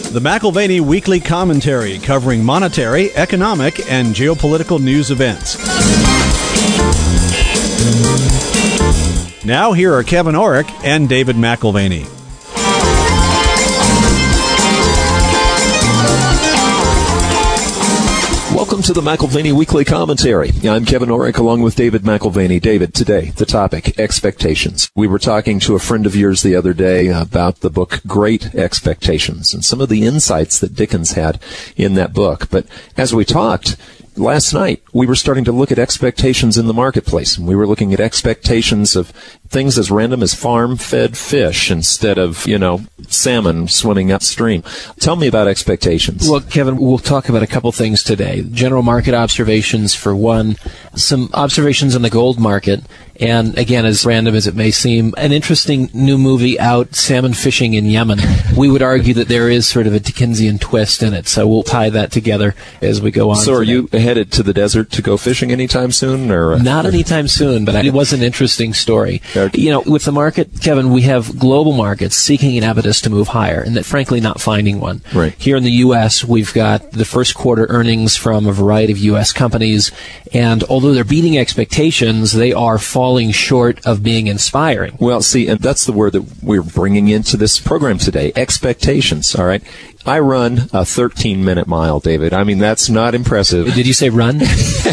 The McIlvaney Weekly Commentary, covering monetary, economic, and geopolitical news events. Now here are Kevin Orrick and David McIlvaney. Welcome to the McIlvaney Weekly Commentary. I'm Kevin Orrick along with David McIlvaney. David, today, the topic, expectations. We were talking to a friend of yours the other day about the book Great Expectations and some of the insights that Dickens had in that book. But as we talked last night, we were starting to look at expectations in the marketplace. And we were looking at expectations of things as random as farm-fed fish instead of, salmon swimming upstream. Tell me about expectations. Well, Kevin, we'll talk about a couple things today. General market observations for one, some observations on the gold market, and again, as random as it may seem, an interesting new movie out, Salmon Fishing in Yemen. We would argue that there is sort of a Dickensian twist in it, so we'll tie that together as we go on. So are you headed to the desert to go fishing anytime soon? Or Not anytime soon, but it was an interesting story. With the market, Kevin, we have global markets seeking an impetus to move higher, and that frankly not finding one. Right. Here in the U.S., we've got the first quarter earnings from a variety of U.S. companies, and although they're beating expectations, they are falling short of being inspiring. Well, see, and that's the word that we're bringing into this program today, expectations, all right? I run a 13-minute mile, David. I mean, that's not impressive. Did you say run?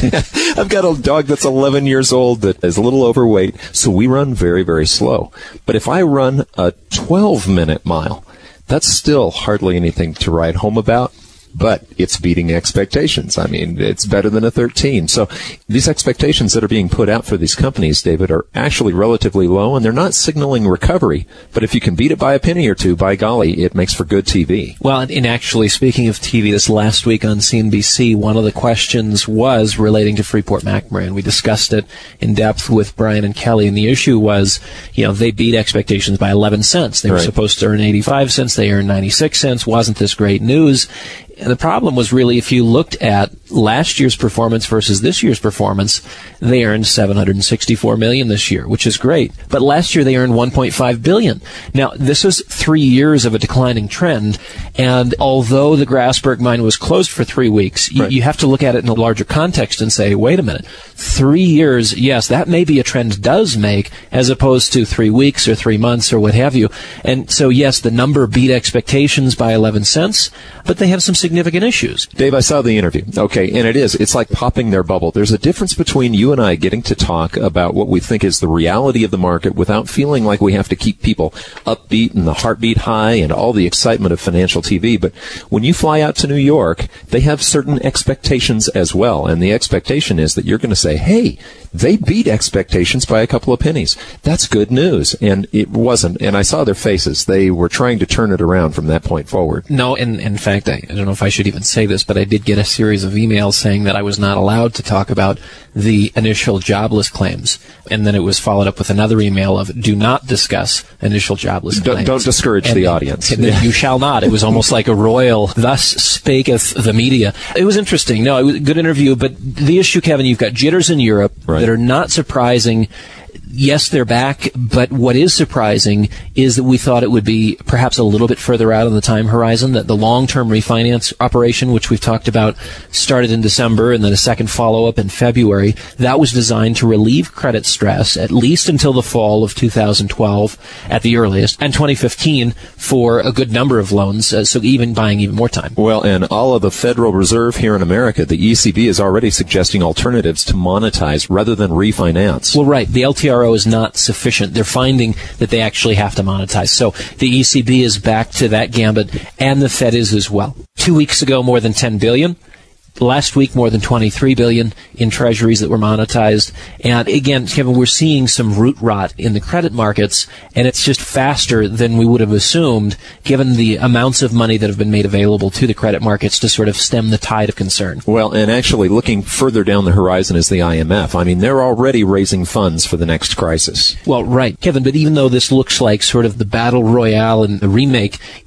I've got a dog that's 11 years old that is a little overweight, so we run very, very slow. But if I run a 12-minute mile, that's still hardly anything to write home about. But it's beating expectations. I mean, it's better than a 13. So these expectations that are being put out for these companies, David, are actually relatively low, and they're not signaling recovery. But if you can beat it by a penny or two, by golly, it makes for good TV. Well, and actually, speaking of TV, this last week on CNBC, one of the questions was relating to Freeport-McMoRan. We discussed it in depth with Brian and Kelly, and the issue was, they beat expectations by 11 cents. They were supposed to earn 85 cents. They earned 96 cents. Wasn't this great news? And the problem was really, if you looked at last year's performance versus this year's performance, they earned $764 million this year, which is great. But last year they earned $1.5 billion. Now, this was 3 years of a declining trend, and although the Grasberg mine was closed for 3 weeks, you have to look at it in a larger context and say, wait a minute, 3 years, yes, that may be a trend does make, as opposed to 3 weeks or 3 months or what have you. And so, yes, the number beat expectations by 11 cents, but they have some significant issues. Dave, I saw the interview. Okay, and it's like popping their bubble. There's a difference between you and I getting to talk about what we think is the reality of the market without feeling like we have to keep people upbeat and the heartbeat high and all the excitement of financial TV. But when you fly out to New York, they have certain expectations as well. And the expectation is that you're going to say, hey, they beat expectations by a couple of pennies. That's good news. And it wasn't. And I saw their faces. They were trying to turn it around from that point forward. No, and in fact, I don't know if I should even say this, but I did get a series of emails saying that I was not allowed to talk about the initial jobless claims. And then it was followed up with another email of, do not discuss initial jobless claims. Don't discourage the audience. You shall not. It was almost like a royal, thus spaketh the media. It was interesting. No, it was a good interview, but the issue, Kevin, you've got jitters in Europe that are not surprising. Yes, they're back, but what is surprising is that we thought it would be perhaps a little bit further out on the time horizon, that the long-term refinance operation, which we've talked about, started in December and then a second follow-up in February. That was designed to relieve credit stress at least until the fall of 2012 at the earliest, and 2015 for a good number of loans, so even buying even more time. Well, and all of the Federal Reserve here in America, the ECB is already suggesting alternatives to monetize rather than refinance. Well, right. The LTRO is not sufficient. They're finding that they actually have to monetize. So the ECB is back to that gambit, and the Fed is as well. 2 weeks ago, more than $10 billion. Last week, more than $23 billion in treasuries that were monetized. And again, Kevin, we're seeing some root rot in the credit markets, and it's just faster than we would have assumed, given the amounts of money that have been made available to the credit markets to sort of stem the tide of concern. Well, and actually looking further down the horizon is the IMF. I mean, they're already raising funds for the next crisis. Well, right, Kevin, but even though this looks like sort of the battle royale and the remake,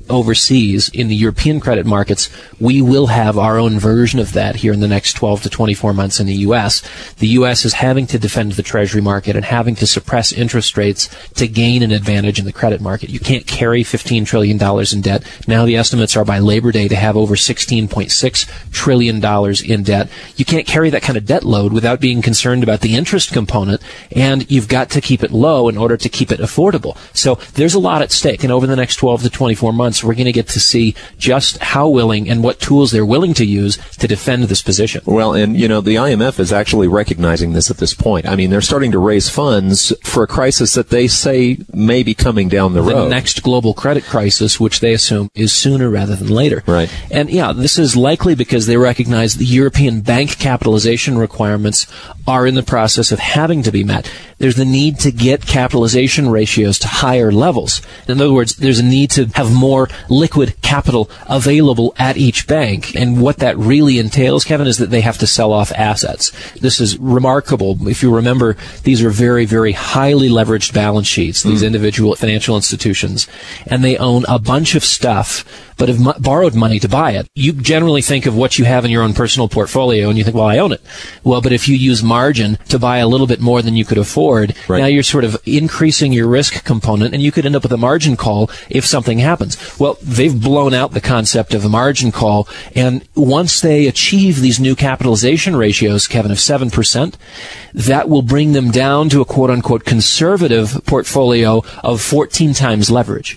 overseas in the European credit markets, we will have our own version of that here in the next 12 to 24 months in the U.S. The U.S. is having to defend the treasury market and having to suppress interest rates to gain an advantage in the credit market. You can't carry $15 trillion in debt. Now the estimates are by Labor Day to have over $16.6 trillion in debt. You can't carry that kind of debt load without being concerned about the interest component, and you've got to keep it low in order to keep it affordable. So there's a lot at stake, and over the next 12 to 24 months, we're going to get to see just how willing and what tools they're willing to use to defend this position. Well, and, the IMF is actually recognizing this at this point. I mean, they're starting to raise funds for a crisis that they say may be coming down the road. The next global credit crisis, which they assume is sooner rather than later. Right. And, this is likely because they recognize the European bank capitalization requirements are in the process of having to be met. There's the need to get capitalization ratios to higher levels. In other words, there's a need to have more liquid capital available at each bank. And what that really entails, Kevin, is that they have to sell off assets. This is remarkable. If you remember, these are very, very highly leveraged balance sheets, these individual financial institutions, and they own a bunch of stuff but have borrowed money to buy it. You generally think of what you have in your own personal portfolio and you think, well, I own it. Well, but if you use margin to buy a little bit more than you could afford, now you're sort of increasing your risk component, and you could end up with a margin call if something happens. Well, they've blown out the concept of a margin call, and once they achieve these new capitalization ratios, Kevin, of 7%, that will bring them down to a quote-unquote conservative portfolio of 14 times leverage.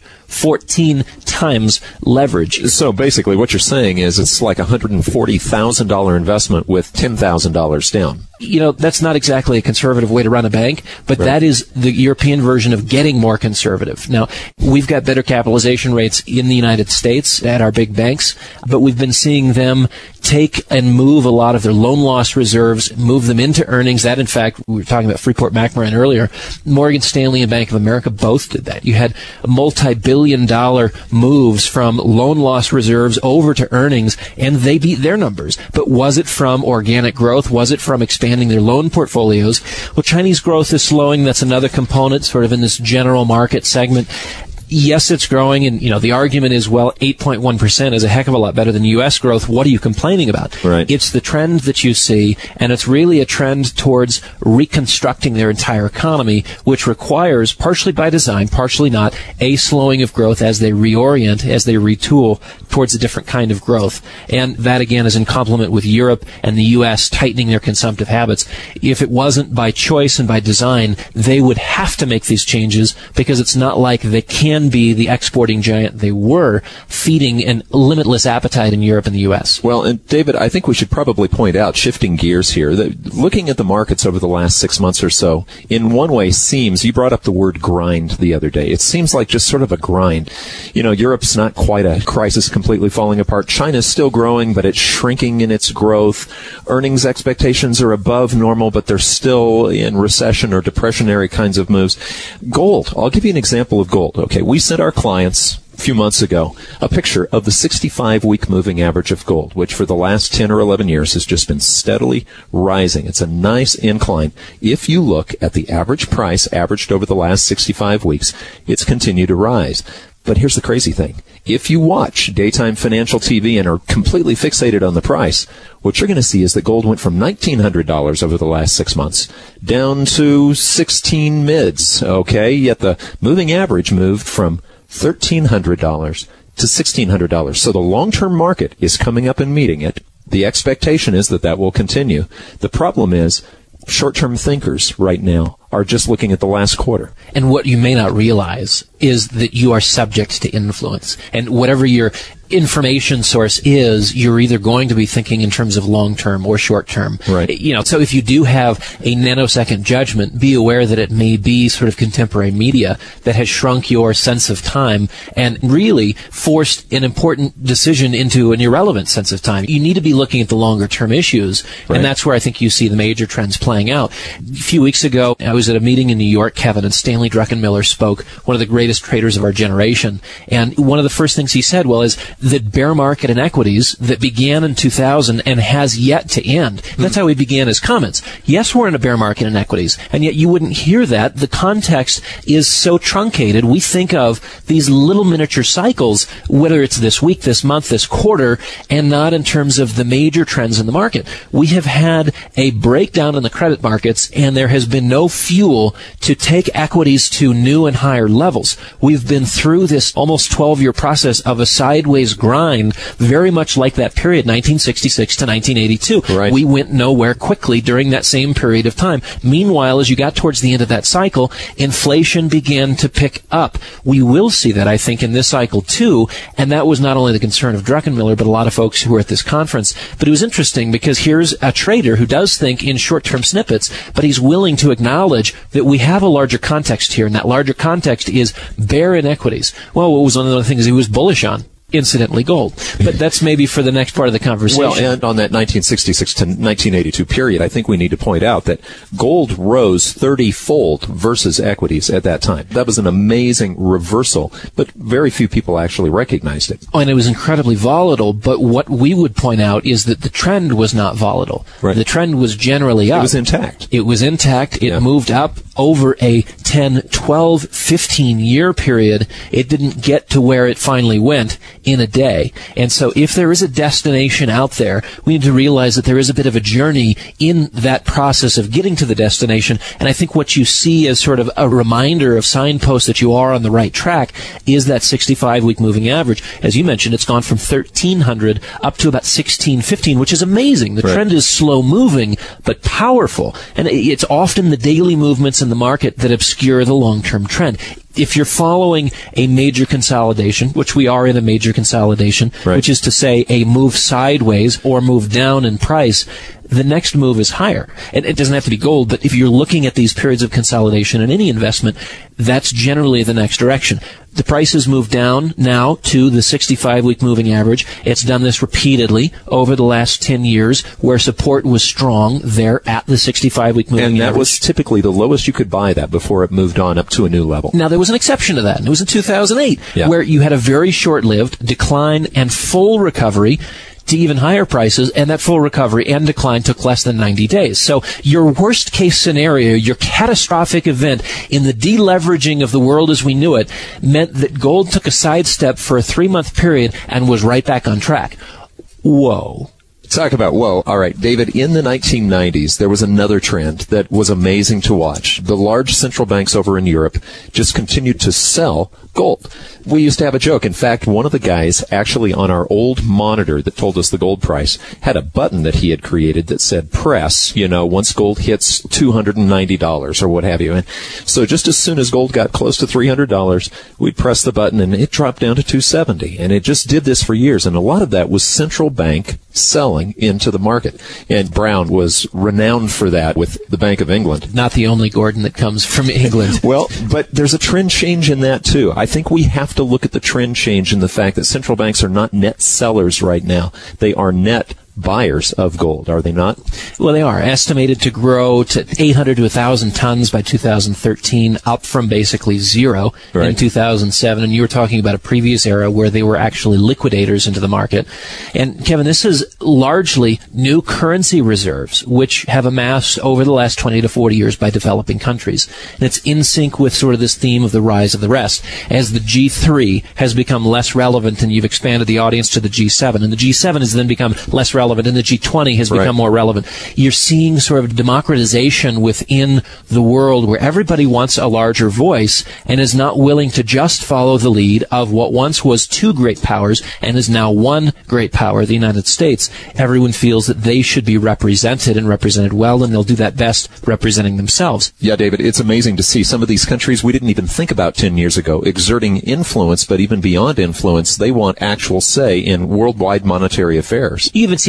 14 times leverage. So basically what you're saying is it's like a $140,000 investment with $10,000 down. That's not exactly a conservative way to run a bank, but that is the European version of getting more conservative. Now, we've got better capitalization rates in the United States at our big banks, but we've been seeing them take and move a lot of their loan loss reserves, move them into earnings. That, in fact, we were talking about Freeport-McMoRan earlier. Morgan Stanley and Bank of America both did that. You had multi-billion-dollar moves from loan loss reserves over to earnings, and they beat their numbers. But was it from organic growth? Was it from expanding their loan portfolios? Well, Chinese growth is slowing. That's another component sort of in this general market segment. Yes, it's growing, and, the argument is, well, 8.1% is a heck of a lot better than U.S. growth. What are you complaining about? Right. It's the trend that you see, and it's really a trend towards reconstructing their entire economy, which requires, partially by design, partially not, a slowing of growth as they reorient, as they retool towards a different kind of growth. And that, again, is in complement with Europe and the U.S. tightening their consumptive habits. If it wasn't by choice and by design, they would have to make these changes, because it's not like they can be the exporting giant they were, feeding an limitless appetite in Europe and the U.S. Well, and David, I think we should probably point out, shifting gears here, that looking at the markets over the last 6 months or so, in one way seems, you brought up the word grind the other day, it seems like just sort of a grind. Europe's not quite a crisis completely falling apart. China's still growing, but it's shrinking in its growth. Earnings expectations are above normal, but they're still in recession or depressionary kinds of moves. Gold, I'll give you an example of gold. Okay, we sent our clients a few months ago a picture of the 65-week moving average of gold, which for the last 10 or 11 years has just been steadily rising. It's a nice incline. If you look at the average price averaged over the last 65 weeks, it's continued to rise. But here's the crazy thing. If you watch daytime financial TV and are completely fixated on the price, what you're going to see is that gold went from $1,900 over the last 6 months down to 16 mids, okay? Yet the moving average moved from $1,300 to $1,600. So the long-term market is coming up and meeting it. The expectation is that that will continue. The problem is short-term thinkers right now are just looking at the last quarter. And what you may not realize is that you are subject to influence. And whatever your information source is, you're either going to be thinking in terms of long-term or short-term. Right. So if you do have a nanosecond judgment, be aware that it may be sort of contemporary media that has shrunk your sense of time and really forced an important decision into an irrelevant sense of time. You need to be looking at the longer-term issues, right. And that's where I think you see the major trends playing out. A few weeks ago, I was at a meeting in New York, Kevin, and Stanley Druckenmiller spoke, one of the greatest traders of our generation. And one of the first things he said, is the bear market in equities that began in 2000 and has yet to end. That's how he began his comments. Yes, we're in a bear market in equities, and yet you wouldn't hear that. The context is so truncated. We think of these little miniature cycles, whether it's this week, this month, this quarter, and not in terms of the major trends in the market. We have had a breakdown in the credit markets, and there has been no fuel to take equities to new and higher levels. We've been through this almost 12-year process of a sideways grind, very much like that period, 1966 to 1982. Right. We went nowhere quickly during that same period of time. Meanwhile, as you got towards the end of that cycle, inflation began to pick up. We will see that, I think, in this cycle too, and that was not only the concern of Druckenmiller, but a lot of folks who were at this conference. But it was interesting because here's a trader who does think in short-term snippets, but he's willing to acknowledge that we have a larger context here, and that larger context is bear inequities. Well, what was one of the things he was bullish on? Incidentally, gold. But that's maybe for the next part of the conversation. Well, and on that 1966 to 1982 period, I think we need to point out that gold rose 30-fold versus equities at that time. That was an amazing reversal, but very few people actually recognized it. Oh, and it was incredibly volatile, but what we would point out is that the trend was not volatile. Right. The trend was generally up. It was intact. It was intact. It moved up over a 10, 12, 15-year period. It didn't get to where it finally went in a day. And so if there is a destination out there, we need to realize that there is a bit of a journey in that process of getting to the destination. And I think what you see as sort of a reminder of signposts that you are on the right track is that 65-week moving average. As you mentioned, it's gone from 1,300 up to about 1,615, which is amazing. The trend is slow moving, but powerful. And it's often the daily movements in the market that obscure the long-term trend. If you're following a major consolidation, which we are in a major consolidation, which is to say a move sideways or move down in price, the next move is higher. And it doesn't have to be gold, but if you're looking at these periods of consolidation in any investment, that's generally the next direction. The price has moved down now to the 65-week moving average. It's done this repeatedly over the last 10 years, where support was strong there at the 65-week moving average. And that was typically the lowest you could buy that before it moved on up to a new level. Now, there was an exception to that, and it was in 2008, where you had a very short-lived decline and full recovery to even higher prices, and that full recovery and decline took less than 90 days. So your worst case scenario, your catastrophic event in the deleveraging of the world as we knew it, meant that gold took a sidestep for a 3-month period and was right back on track. Whoa. Talk about whoa. All right, David, in the 1990s, there was another trend that was amazing to watch. The large central banks over in Europe just continued to sell gold. We used to have a joke. In fact, one of the guys actually on our old monitor that told us the gold price had a button that he had created that said press, once gold hits $290 or what have you. And so just as soon as gold got close to $300, we'd press the button and it dropped down to $270. And it just did this for years. And a lot of that was central bank selling into the market. And Brown was renowned for that with the Bank of England. Not the only Gordon that comes from England. Well, but there's a trend change in that too. I think we have to look at the trend change in the fact that central banks are not net sellers right now. They are net buyers of gold, are they not? Well, they are. Estimated to grow to 800 to 1,000 tons by 2013, up from basically zero in 2007. And you were talking about a previous era where they were actually liquidators into the market. And, Kevin, this is largely new currency reserves, which have amassed over the last 20 to 40 years by developing countries. And it's in sync with sort of this theme of the rise of the rest. As the G3 has become less relevant and you've expanded the audience to the G7, and the G7 has then become less relevant, and the G20 has become more relevant. You're seeing sort of democratization within the world where everybody wants a larger voice and is not willing to just follow the lead of what once was two great powers and is now one great power, the United States. Everyone feels that they should be represented and represented well, and they'll do that best representing themselves. Yeah, David, it's amazing to see some of these countries we didn't even think about 10 years ago exerting influence, but even beyond influence, they want actual say in worldwide monetary affairs. You even see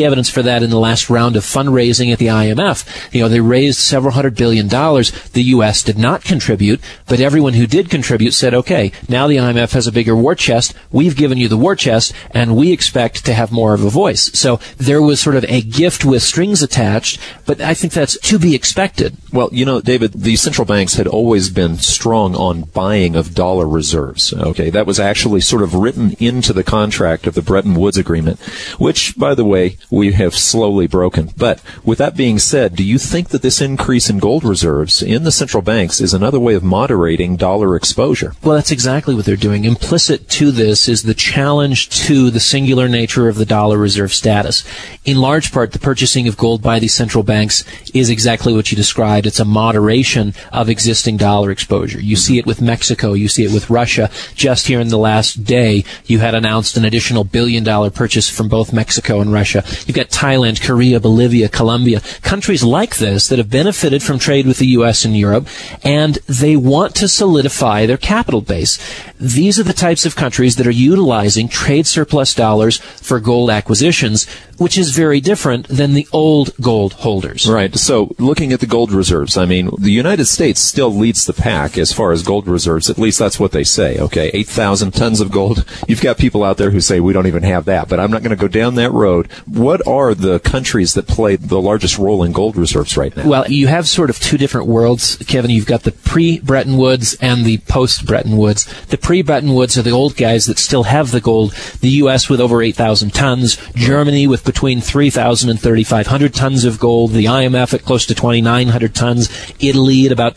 evidence for that in the last round of fundraising at the IMF. They raised several $100 billion. The U.S. did not contribute, but everyone who did contribute said, okay, now the IMF has a bigger war chest. We've given you the war chest, and we expect to have more of a voice. So there was sort of a gift with strings attached, but I think that's to be expected. Well, David, the central banks had always been strong on buying of dollar reserves. Okay, that was actually sort of written into the contract of the Bretton Woods Agreement, which, by the way, we have slowly broken. But with that being said, do you think that this increase in gold reserves in the central banks is another way of moderating dollar exposure? Well, that's exactly what they're doing. Implicit to this is the challenge to the singular nature of the dollar reserve status. In large part, the purchasing of gold by these central banks is exactly what you described. It's a moderation of existing dollar exposure. You see it with Mexico. You see it with Russia. Just here in the last day, you had announced an additional $1 billion purchase from both Mexico and Russia. You've got Thailand, Korea, Bolivia, Colombia, countries like this that have benefited from trade with the U.S. and Europe, and they want to solidify their capital base. These are the types of countries that are utilizing trade surplus dollars for gold acquisitions, which is very different than the old gold holders. Right. So looking at the gold reserves, I mean, the United States still leads the pack as far as gold reserves. At least that's what they say. Okay, 8,000 tons of gold. You've got people out there who say we don't even have that, but I'm not going to go down that road. What are the countries that play the largest role in gold reserves right now? Well, you have sort of two different worlds, Kevin. You've got the pre-Bretton Woods and the post-Bretton Woods. The pre-Bretton Woods are the old guys that still have the gold. The U.S. with over 8,000 tons. Germany with between 3,000 and 3,500 tons of gold. The IMF at close to 2,900 tons. Italy at about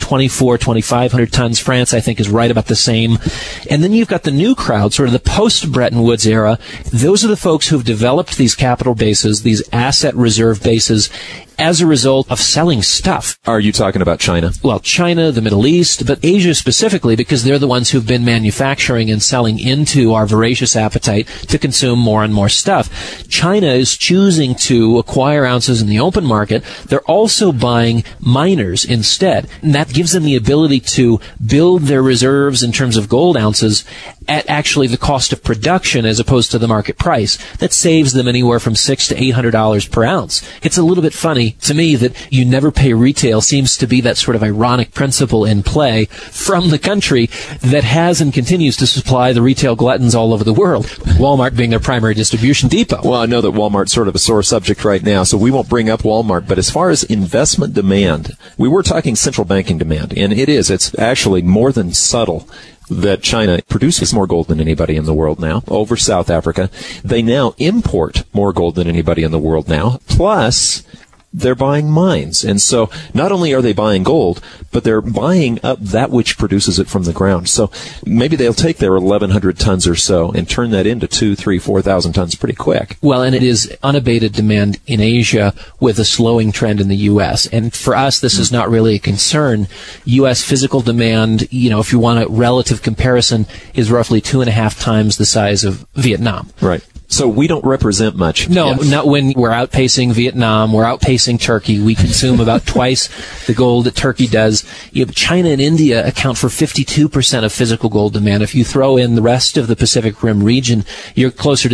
2,500 tons. France, I think, is right about the same. And then you've got the new crowd, sort of the post-Bretton Woods era. Those are the folks who've developed these capital bases, these asset reserve bases, as a result of selling stuff. Are you talking about China? Well, China, the Middle East, but Asia specifically, because they're the ones who've been manufacturing and selling into our voracious appetite to consume more and more stuff. China is choosing to acquire ounces in the open market. They're also buying miners instead. And that gives them the ability to build their reserves in terms of gold ounces at actually the cost of production as opposed to the market price. That saves them anywhere from $600 to $800 per ounce. It's a little bit funny to me that you never pay retail seems to be that sort of ironic principle in play from the country that has and continues to supply the retail gluttons all over the world, Walmart being their primary distribution depot. Well, I know that Walmart's sort of a sore subject right now, so we won't bring up Walmart, but as far as investment demand, we were talking central banking demand, and it's actually more than subtle that China produces more gold than anybody in the world now over South Africa. They now import more gold than anybody in the world now, plus they're buying mines. And so not only are they buying gold, but they're buying up that which produces it from the ground. So maybe they'll take their 1,100 tons or so and turn that into 2,000, 3,000, 4,000 tons pretty quick. Well, and it is unabated demand in Asia with a slowing trend in the U.S. And for us, this is not really a concern. U.S. physical demand, if you want a relative comparison, is roughly 2.5 times the size of Vietnam. Right. So we don't represent much. No, not when we're outpacing Vietnam. We're outpacing Turkey. We consume about twice the gold that Turkey does. China and India account for 52% of physical gold demand. If you throw in the rest of the Pacific Rim region, you're closer to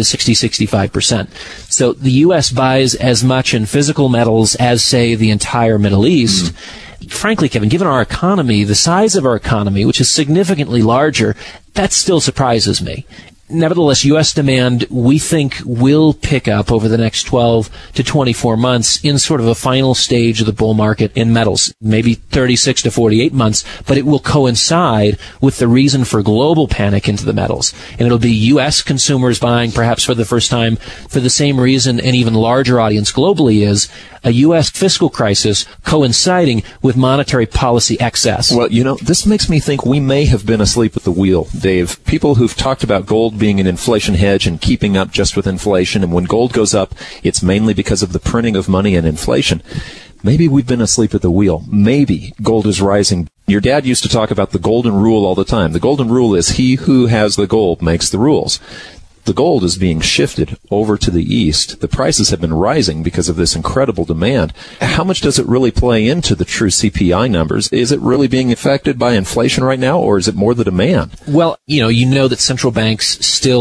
65%. So the U.S. buys as much in physical metals as, say, the entire Middle East. Frankly, Kevin, given our economy, the size of our economy, which is significantly larger, that still surprises me. Nevertheless, U.S. demand, we think, will pick up over the next 12 to 24 months in sort of a final stage of the bull market in metals, maybe 36 to 48 months, but it will coincide with the reason for global panic into the metals. And it'll be U.S. consumers buying, perhaps for the first time, for the same reason an even larger audience globally is, a U.S. fiscal crisis coinciding with monetary policy excess. Well, this makes me think we may have been asleep at the wheel, Dave. People who've talked about gold being an inflation hedge and keeping up just with inflation, and when gold goes up, it's mainly because of the printing of money and inflation. Maybe we've been asleep at the wheel. Maybe gold is rising. Your dad used to talk about the golden rule all the time. The golden rule is he who has the gold makes the rules. The gold is being shifted over to the east. The prices have been rising because of this incredible demand. How much does it really play into the true CPI numbers? Is it really being affected by inflation right now, or is it more the demand? Well, you know that central banks still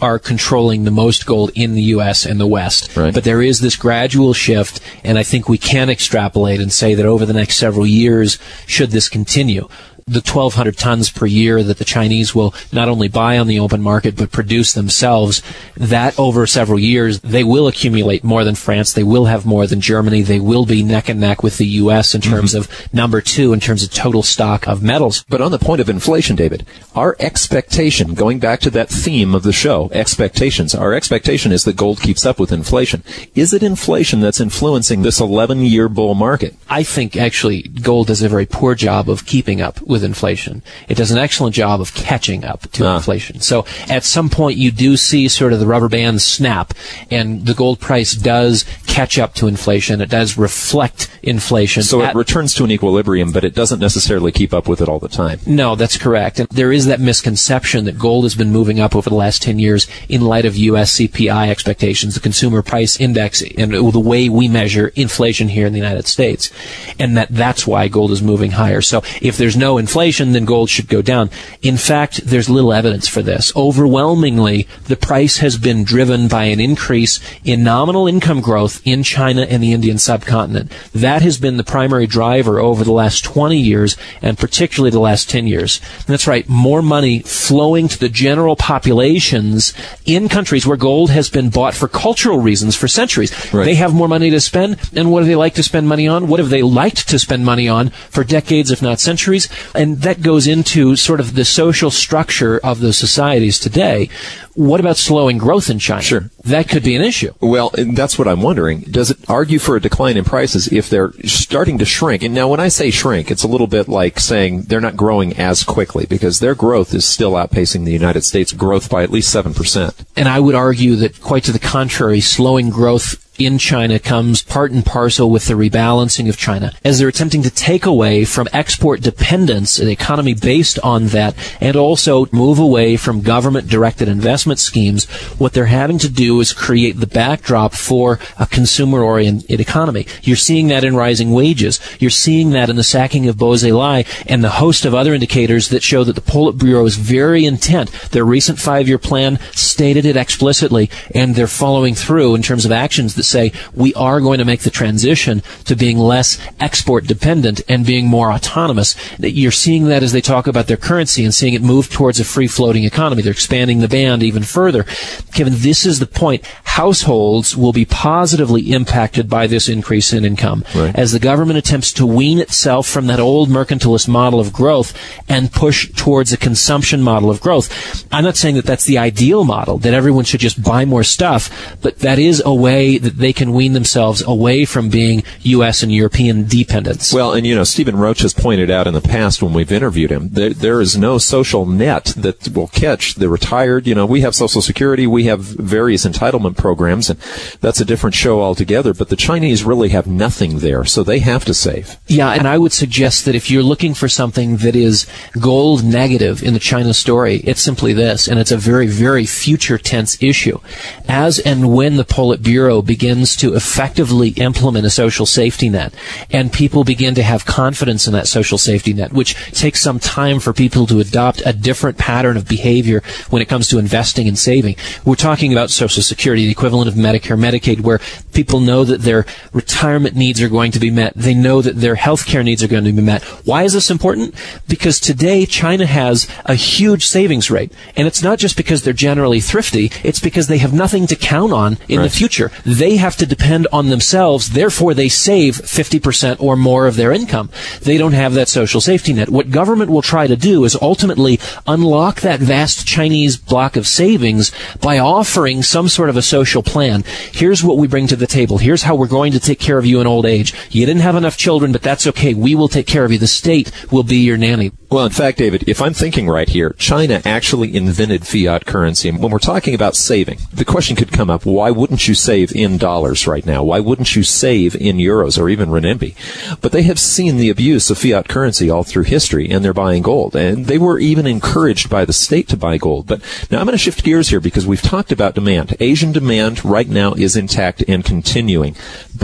are controlling the most gold in the U.S. and the West. Right. But there is this gradual shift, and I think we can extrapolate and say that over the next several years, should this continue, the 1,200 tons per year that the Chinese will not only buy on the open market but produce themselves, that over several years they will accumulate more than France, they will have more than Germany, they will be neck and neck with the U.S. in terms of number 2 in terms of total stock of metals. But on the point of inflation, David, our expectation, going back to that theme of the show, expectations, our expectation is that gold keeps up with inflation. Is it inflation that's influencing this 11-year bull market? I think actually gold does a very poor job of keeping up with inflation. It does an excellent job of catching up to inflation. So at some point you do see sort of the rubber band snap, and the gold price does catch up to inflation. It does reflect inflation. So it returns to an equilibrium, but it doesn't necessarily keep up with it all the time. No, that's correct. And there is that misconception that gold has been moving up over the last 10 years in light of U.S. CPI expectations, the Consumer Price Index, and the way we measure inflation here in the United States, and that's why gold is moving higher. So if there's no inflation, then gold should go down. In fact, there's little evidence for this. Overwhelmingly, the price has been driven by an increase in nominal income growth in China and the Indian subcontinent. That has been the primary driver over the last 20 years, and particularly the last 10 years. And that's right, more money flowing to the general populations in countries where gold has been bought for cultural reasons for centuries. Right. They have more money to spend, and what do they like to spend money on? What have they liked to spend money on for decades, if not centuries? And that goes into sort of the social structure of those societies today. What about slowing growth in China? Sure. That could be an issue. Well, that's what I'm wondering. Does it argue for a decline in prices if they're starting to shrink? And now when I say shrink, it's a little bit like saying they're not growing as quickly, because their growth is still outpacing the United States growth by at least 7%. And I would argue that quite to the contrary, slowing growth in China comes part and parcel with the rebalancing of China, as they're attempting to take away from export dependence, an economy based on that, and also move away from government-directed investment schemes. What they're having to do is create the backdrop for a consumer-oriented economy. You're seeing that in rising wages. You're seeing that in the sacking of Beau Zilai and the host of other indicators that show that the Politburo is very intent. Their recent 5-year plan stated it explicitly, and they're following through in terms of actions that say we are going to make the transition to being less export dependent and being more autonomous. You're seeing that as they talk about their currency and seeing it move towards a free-floating economy. They're expanding the band even further. Kevin, this is the point. Households will be positively impacted by this increase in income, right, as the government attempts to wean itself from that old mercantilist model of growth and push towards a consumption model of growth. I'm not saying that that's the ideal model, that everyone should just buy more stuff, but that is a way that they can wean themselves away from being U.S. and European dependents. Well, and Stephen Roach has pointed out in the past when we've interviewed him, there is no social net that will catch the retired. We have Social Security, we have various entitlement programs, and that's a different show altogether, but the Chinese really have nothing there, so they have to save. Yeah, and I would suggest that if you're looking for something that is gold negative in the China story, it's simply this, and it's a very, very future tense issue. As and when the Politburo begins to effectively implement a social safety net, and people begin to have confidence in that social safety net, which takes some time for people to adopt a different pattern of behavior when it comes to investing and saving. We're talking about Social Security, the equivalent of Medicare, Medicaid, where people know that their retirement needs are going to be met. They know that their health care needs are going to be met. Why is this important? Because today China has a huge savings rate. And it's not just because they're generally thrifty. It's because they have nothing to count on in the future. They have to depend on themselves. Therefore, they save 50% or more of their income. They don't have that social safety net. What government will try to do is ultimately unlock that vast Chinese block of savings by offering some sort of a social plan. Here's what we bring to the table. Here's how we're going to take care of you in old age. You didn't have enough children, but that's okay. We will take care of you. The state will be your nanny. Well, in fact, David, if I'm thinking right here, China actually invented fiat currency. And when we're talking about saving, the question could come up, why wouldn't you save in dollars right now? Why wouldn't you save in euros or even renminbi? But they have seen the abuse of fiat currency all through history, and they're buying gold. And they were even encouraged by the state to buy gold. But now I'm going to shift gears here because we've talked about demand. Asian demand right now is intact and continuing. But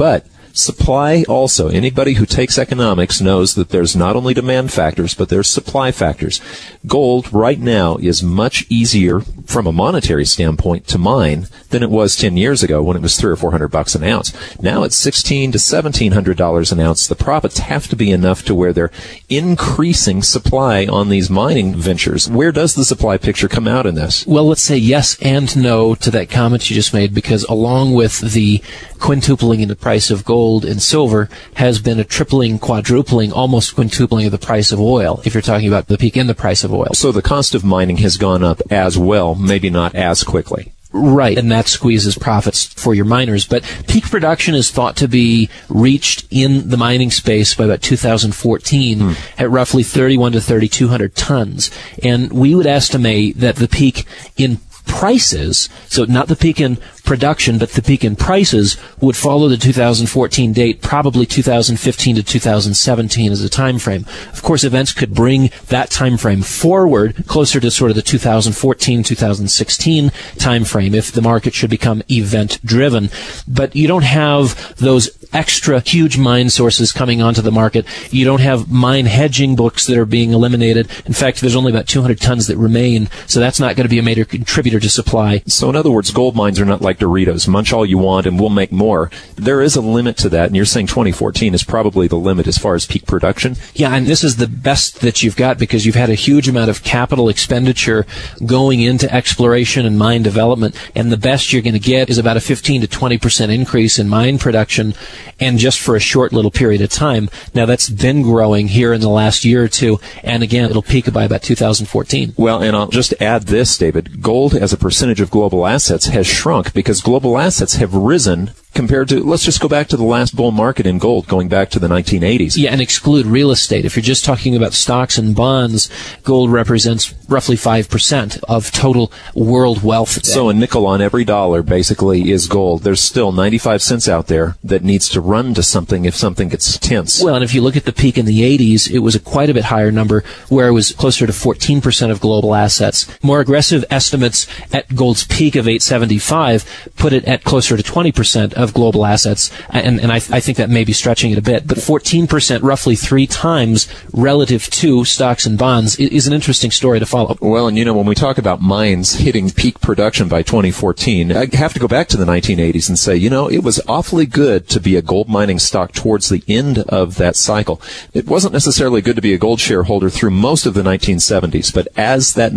Supply also. Anybody who takes economics knows that there's not only demand factors, but there's supply factors. Gold right now is much easier from a monetary standpoint to mine than it was 10 years ago when it was $300 or $400 an ounce. Now it's $1,600 to $1,700 an ounce. The profits have to be enough to where they're increasing supply on these mining ventures. Where does the supply picture come out in this? Well, let's say yes and no to that comment you just made, because along with the quintupling in the price of gold and silver has been a tripling, quadrupling, almost quintupling of the price of oil, if you're talking about the peak in the price of oil. So the cost of mining has gone up as well, maybe not as quickly. Right, and that squeezes profits for your miners. But peak production is thought to be reached in the mining space by about 2014 at roughly 3,100 to 3,200 tons. And we would estimate that the peak in prices, so not the peak in production, but the peak in prices, would follow the 2014 date, probably 2015 to 2017 as a time frame. Of course, events could bring that time frame forward closer to sort of the 2014-2016 time frame if the market should become event-driven. But you don't have those extra huge mine sources coming onto the market. You don't have mine hedging books that are being eliminated. In fact, there's only about 200 tons that remain, so that's not going to be a major contributor to supply. So in other words, gold mines are not like Doritos. Munch all you want and we'll make more. There is a limit to that, and you're saying 2014 is probably the limit as far as peak production? Yeah, and this is the best that you've got because you've had a huge amount of capital expenditure going into exploration and mine development, and the best you're going to get is about a 15 to 20% increase in mine production, and just for a short little period of time. Now, that's been growing here in the last year or two, and again, it'll peak by about 2014. Well, and I'll just add this, David. Gold as a percentage of global assets has shrunk because global assets have risen compared to, let's just go back to the last bull market in gold, going back to the 1980s. Yeah, and exclude real estate. If you're just talking about stocks and bonds, gold represents roughly 5% of total world wealth today. So a nickel on every dollar basically is gold. There's still 95 cents out there that needs to run to something if something gets tense. Well, and if you look at the peak in the 80s, it was a quite a bit higher number, where it was closer to 14% of global assets. More aggressive estimates at gold's peak of 875 put it at closer to 20% of global assets, and I think that may be stretching it a bit, but 14%, roughly 3 times relative to stocks and bonds, is an interesting story to follow. Well, and when we talk about mines hitting peak production by 2014, I have to go back to the 1980s and say, it was awfully good to be a gold mining stock towards the end of that cycle. It wasn't necessarily good to be a gold shareholder through most of the 1970s, but as that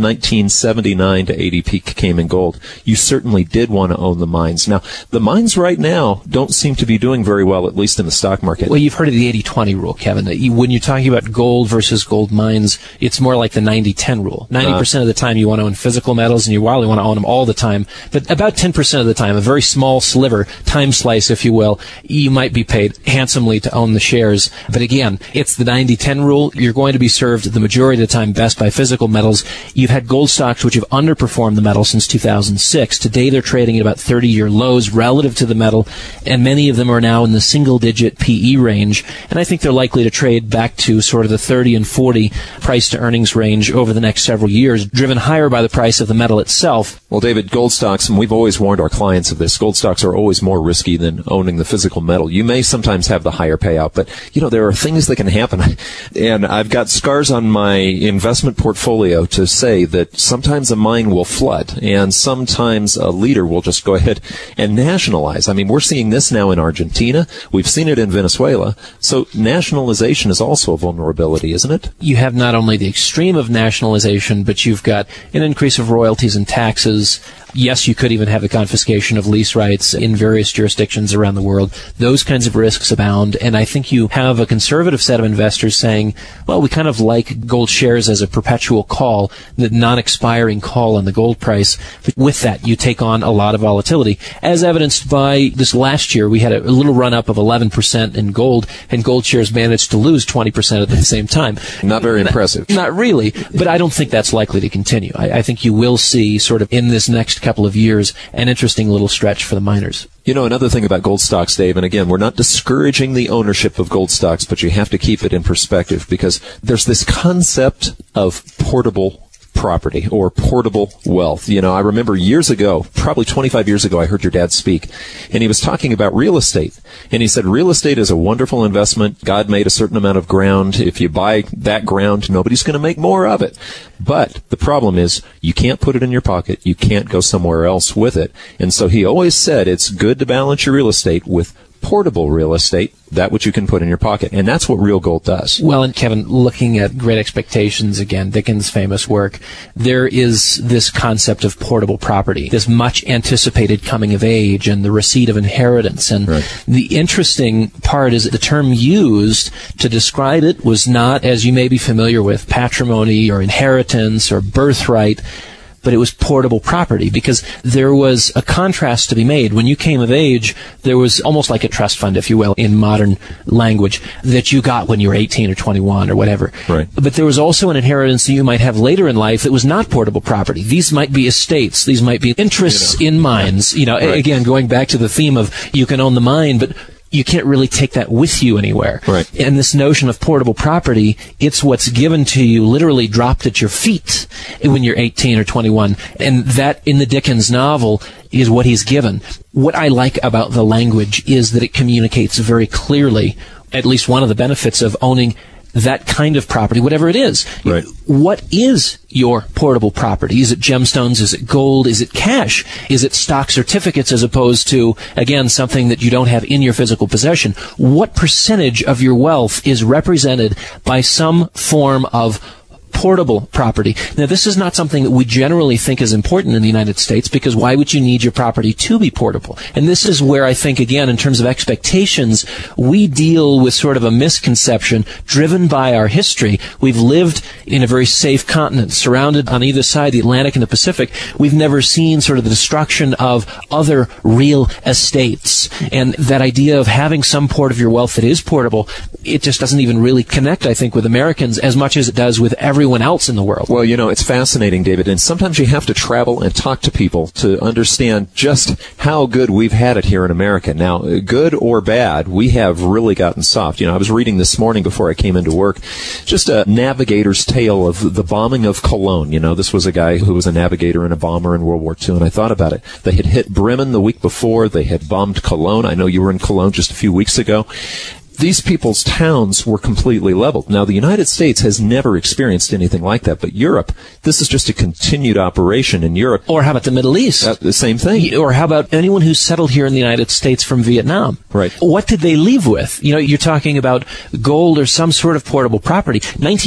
1979 to 80 peak came in gold, you certainly did want to own the mines. Now, the mines right now don't seem to be doing very well, at least in the stock market. Well, you've heard of the 80-20 rule, Kevin. When you're talking about gold versus gold mines, it's more like the 90-10 rule. 90% of the time you want to own physical metals, and you want to own them all the time. But about 10% of the time, a very small sliver, time slice, if you will, you might be paid handsomely to own the shares. But again, it's the 90-10 rule. You're going to be served the majority of the time best by physical metals. You've had gold stocks which have underperformed the metal since 2006. Today they're trading at about 30-year lows relative to the metal, and many of them are now in the single-digit PE range, and I think they're likely to trade back to sort of the 30 and 40 price-to-earnings range over the next several years, driven higher by the price of the metal itself. Well, David, gold stocks, and we've always warned our clients of this, gold stocks are always more risky than owning the physical metal. You may sometimes have the higher payout, but, there are things that can happen, and I've got scars on my investment portfolio to say that sometimes a mine will flood, and sometimes a leader will just go ahead and nationalize. I mean, we're seeing this now in Argentina. We've seen it in Venezuela. So nationalization is also a vulnerability, isn't it? You have not only the extreme of nationalization, but you've got an increase of royalties and taxes. Yes, you could even have the confiscation of lease rights in various jurisdictions around the world. Those kinds of risks abound, and I think you have a conservative set of investors saying, well, we kind of like gold shares as a perpetual call, the non-expiring call on the gold price. But with that, you take on a lot of volatility, as evidenced by this last year. We had a little run-up of 11% in gold, and gold shares managed to lose 20% at the same time. Not very impressive. Not really, but I don't think that's likely to continue. I think you will see sort of in this next couple of years an interesting little stretch for the miners. Another thing about gold stocks, Dave, and again, we're not discouraging the ownership of gold stocks, but you have to keep it in perspective because there's this concept of portable property or portable wealth. You know, I remember years ago, probably 25 years ago, I heard your dad speak, and he was talking about real estate. And he said, real estate is a wonderful investment. God made a certain amount of ground. If you buy that ground, nobody's going to make more of it. But the problem is you can't put it in your pocket. You can't go somewhere else with it. And so he always said it's good to balance your real estate with portable real estate, that which you can put in your pocket. And that's what real gold does. Well, and Kevin, looking at Great Expectations again, Dickens' famous work, there is this concept of portable property, this much anticipated coming of age and the receipt of inheritance. And the interesting part is that the term used to describe it was not, as you may be familiar with, patrimony or inheritance or birthright, but it was portable property, because there was a contrast to be made. When you came of age, there was almost like a trust fund, if you will, in modern language, that you got when you were 18 or 21 or whatever. Right. But there was also an inheritance that you might have later in life that was not portable property. These might be estates. These might be interests in mines. You know, again, going back to the theme of you can own the mine, but you can't really take that with you anywhere. Right. And this notion of portable property, it's what's given to you, literally dropped at your feet when you're 18 or 21. And that, in the Dickens novel, is what he's given. What I like about the language is that it communicates very clearly, at least one of the benefits of owning that kind of property, whatever it is. Right. What is your portable property? Is it gemstones? Is it gold? Is it cash? Is it stock certificates as opposed to, again, something that you don't have in your physical possession? What percentage of your wealth is represented by some form of portable property? Now, this is not something that we generally think is important in the United States, because why would you need your property to be portable? And this is where I think, again, in terms of expectations, we deal with sort of a misconception driven by our history. We've lived in a very safe continent, surrounded on either side, the Atlantic and the Pacific. We've never seen sort of the destruction of other real estates. And that idea of having some part of your wealth that is portable, it just doesn't even really connect, I think, with Americans as much as it does with everyone else in the world. Well, you know, it's fascinating, David, and sometimes you have to travel and talk to people to understand just how good we've had it here in America. Now, good or bad, we have really gotten soft. You know, I was reading this morning before I came into work just a navigator's tale of the bombing of Cologne. You know, this was a guy who was a navigator and a bomber in World War II, and I thought about it. They had hit Bremen the week before. They had bombed Cologne. I know you were in Cologne just a few weeks ago. These people's towns were completely leveled. Now, the United States has never experienced anything like that, but Europe, this is just a continued operation in Europe. Or how about the Middle East? The same thing. Or how about anyone who's settled here in the United States from Vietnam? Right. What did they leave with? You know, you're talking about gold or some sort of portable property.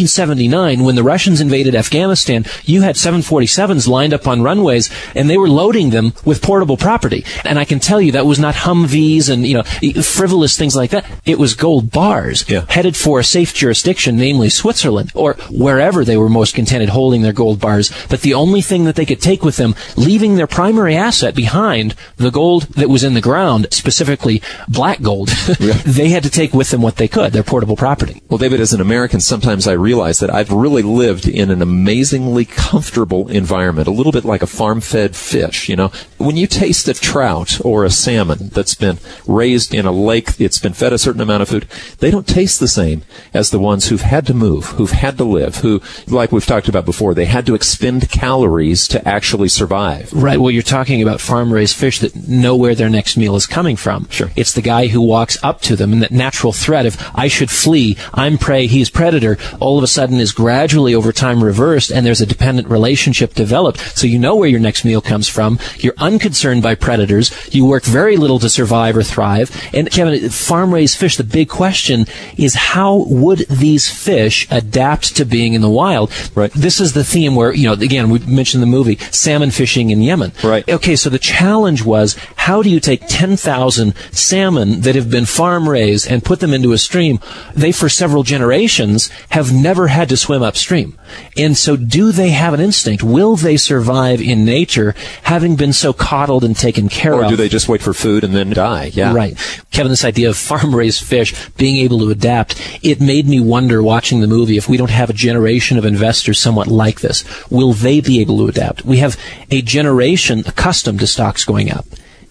1979, when the Russians invaded Afghanistan, you had 747s lined up on runways, and they were loading them with portable property. And I can tell you that was not Humvees and, you know, frivolous things like that. It was gold bars headed for a safe jurisdiction, namely Switzerland, or wherever they were most contented holding their gold bars. But the only thing that they could take with them, leaving their primary asset behind, the gold that was in the ground, specifically black gold, they had to take with them what they could, their portable property. Well, David, as an American, sometimes I realize that I've really lived in an amazingly comfortable environment, a little bit like a farm-fed fish, you know. When you taste a trout or a salmon that's been raised in a lake, it's been fed a certain amount of food, they don't taste the same as the ones who've had to move, who've had to live, who, like we've talked about before, they had to expend calories to actually survive. Right. Well, you're talking about farm-raised fish that know where their next meal is coming from. Sure. It's the guy who walks up to them, and that natural threat of, I should flee, I'm prey, he's predator, all of a sudden is gradually over time reversed, and there's a dependent relationship developed. So you know where your next meal comes from. You're unconcerned by predators. You work very little to survive or thrive. And Kevin, farm-raised fish, the big question is, how would these fish adapt to being in the wild? Right. This is the theme where, you know, again, we mentioned the movie Salmon Fishing in Yemen. Right. Okay, so the challenge was, how do you take 10,000 salmon that have been farm raised and put them into a stream? They, for several generations, have never had to swim upstream. And so do they have an instinct? Will they survive in nature, having been so coddled and taken care of? Or do they just wait for food and then die? Yeah. Right. Kevin, this idea of farm-raised fish being able to adapt, it made me wonder, watching the movie, if we don't have a generation of investors somewhat like this, will they be able to adapt? We have a generation accustomed to stocks going up.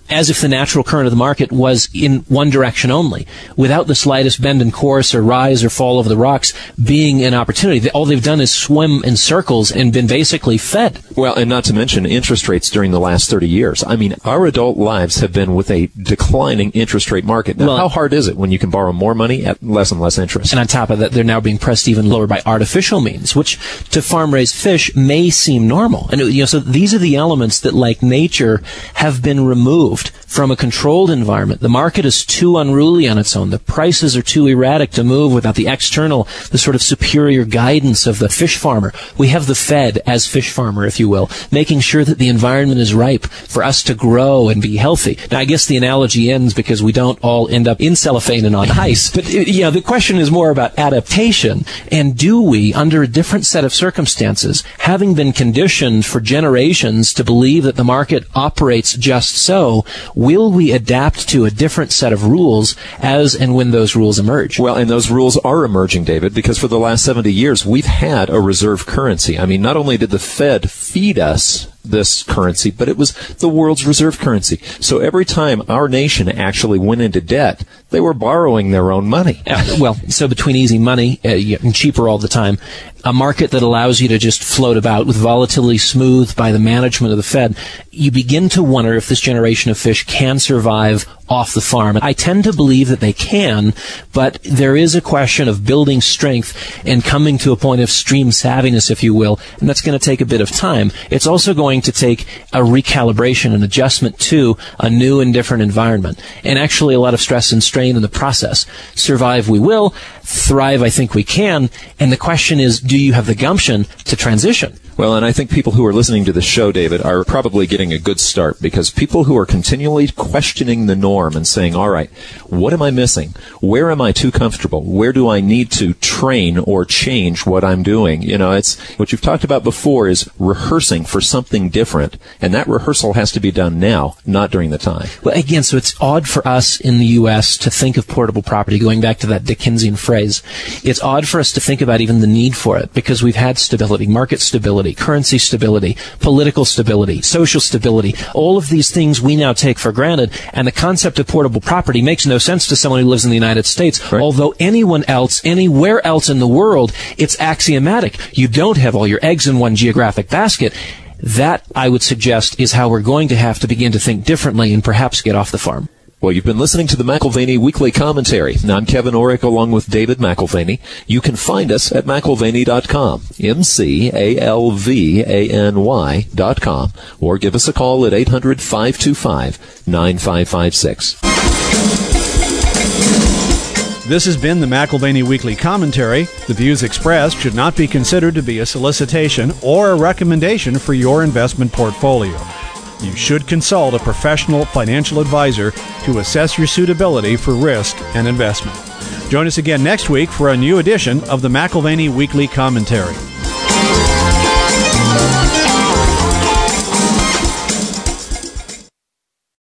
as if the natural current of the market was in one direction only, without the slightest bend in course or rise or fall over the rocks being an opportunity. All they've done is swim in circles and been basically fed. Well, and not to mention interest rates during the last 30 years. I mean, our adult lives have been with a declining interest rate market. Now, how hard is it when you can borrow more money at less and less interest? And on top of that, they're now being pressed even lower by artificial means, which to farm-raised fish may seem normal. And so these are the elements that, like nature, have been removed from a controlled environment. The market is too unruly on its own. The prices are too erratic to move without the external, the sort of superior guidance of the fish farmer. We have the Fed as fish farmer, if you will, making sure that the environment is ripe for us to grow and be healthy. Now, I guess the analogy ends because we don't all end up in cellophane and on ice. But, the question is more about adaptation. And do we, under a different set of circumstances, having been conditioned for generations to believe that the market operates just so, will we adapt to a different set of rules as and when those rules emerge? Well, and those rules are emerging, David, because for the last 70 years, we've had a reserve currency. I mean, not only did the Fed feed us this currency, but it was the world's reserve currency. So every time our nation actually went into debt, they were borrowing their own money. So between easy money and cheaper all the time, a market that allows you to just float about with volatility smoothed by the management of the Fed, you begin to wonder if this generation of fish can survive off the farm. I tend to believe that they can, but there is a question of building strength and coming to a point of stream savviness, if you will, and that's going to take a bit of time. It's also going to take a recalibration and adjustment to a new and different environment, and actually a lot of stress and strain in the process. Survive we will, thrive I think we can, and the question is, do you have the gumption to transition? Well, and I think people who are listening to the show, David, are probably getting a good start, because people who are continually questioning the norm and saying, all right, what am I missing? Where am I too comfortable? Where do I need to train or change what I'm doing? It's what you've talked about before is rehearsing for something different, and that rehearsal has to be done now, not during the time. Well, again, so it's odd for us in the U.S. to think of portable property, going back to that Dickensian phrase. It's odd for us to think about even the need for it, because we've had stability, market stability, currency stability, political stability, social stability. All of these things we now take for granted, and the concept of portable property makes no sense to someone who lives in the United States. Right. Although anyone else, anywhere else in the world, it's axiomatic. You don't have all your eggs in one geographic basket. That, I would suggest, is how we're going to have to begin to think differently and perhaps get off the farm. Well, you've been listening to the McAlvany Weekly Commentary. Now, I'm Kevin Orrick along with David McAlvany. You can find us at McAlvany.com, McAlvany.com, or give us a call at 800-525-9556. This has been the McAlvany Weekly Commentary. The views expressed should not be considered to be a solicitation or a recommendation for your investment portfolio. You should consult a professional financial advisor to assess your suitability for risk and investment. Join us again next week for a new edition of the McAlvany Weekly Commentary.